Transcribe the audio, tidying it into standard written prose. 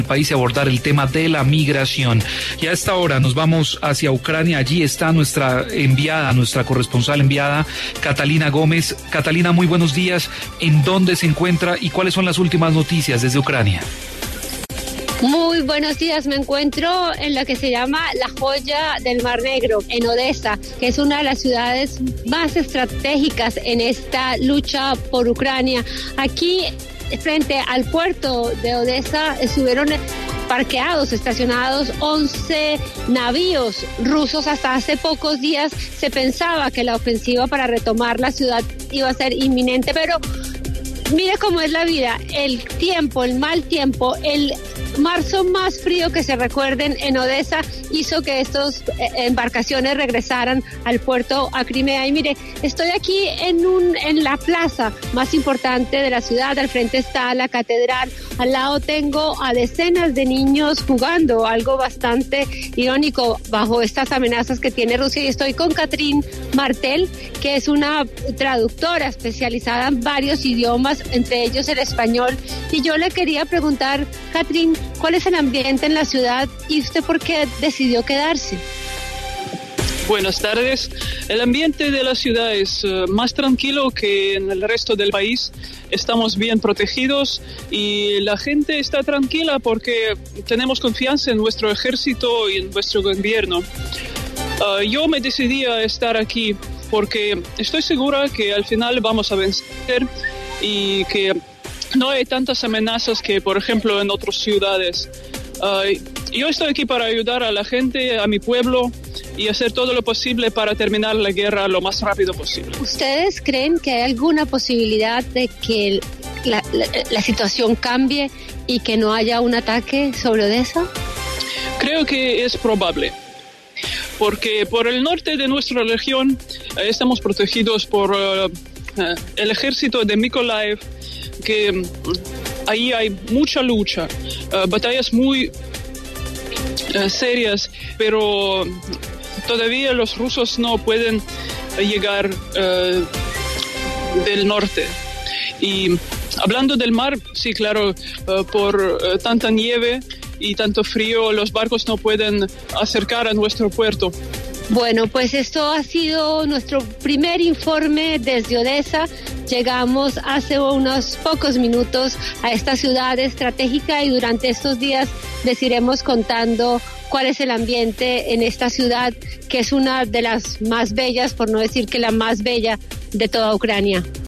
país y abordar el tema de la migración. Y a esta hora nos vamos hacia Ucrania. Allí está nuestra enviada, nuestra corresponsal enviada, Catalina Gómez. Catalina, muy buenos días. ¿En dónde se encuentra y cuáles son las últimas noticias desde Ucrania? Muy buenos días, me encuentro en lo que se llama la joya del Mar Negro, en Odesa, que es una de las ciudades más estratégicas en esta lucha por Ucrania. Aquí, frente al puerto de Odesa, estuvieron parqueados, estacionados 11 navíos rusos. Hasta hace pocos días se pensaba que la ofensiva para retomar la ciudad iba a ser inminente, pero mire cómo es la vida, el tiempo, el mal tiempo, el marzo más frío que se recuerden en Odesa hizo que estas embarcaciones regresaran al puerto a Crimea. Y mire, estoy aquí en la plaza más importante de la ciudad. Al frente está la catedral, al lado tengo a decenas de niños jugando, algo bastante irónico bajo estas amenazas que tiene Rusia. Y estoy con Catherine Martel, que es una traductora especializada en varios idiomas, entre ellos el español. Y yo le quería preguntar, Catherine, ¿cuál es el ambiente en la ciudad y usted por qué decidió quedarse? Buenas tardes. El ambiente de la ciudad es más tranquilo que en el resto del país. Estamos bien protegidos y la gente está tranquila porque tenemos confianza en nuestro ejército y en nuestro gobierno. Yo me decidí a estar aquí porque estoy segura que al final vamos a vencer y que no hay tantas amenazas que, por ejemplo, en otras ciudades. Yo estoy aquí para ayudar a la gente, a mi pueblo, y hacer todo lo posible para terminar la guerra lo más rápido posible. ¿Ustedes creen que hay alguna posibilidad de que la situación cambie y que no haya un ataque sobre Odesa? Creo que es probable, porque por el norte de nuestra región estamos protegidos por el ejército de Mykolaiv, que ahí hay mucha lucha, batallas muy serias, pero todavía los rusos no pueden llegar del norte. Y hablando del mar, sí, claro, por tanta nieve y tanto frío, los barcos no pueden acercar a nuestro puerto. Bueno, pues esto ha sido nuestro primer informe desde Odesa. Llegamos hace unos pocos minutos a esta ciudad estratégica y durante estos días les iremos contando cuál es el ambiente en esta ciudad, que es una de las más bellas, por no decir que la más bella de toda Ucrania.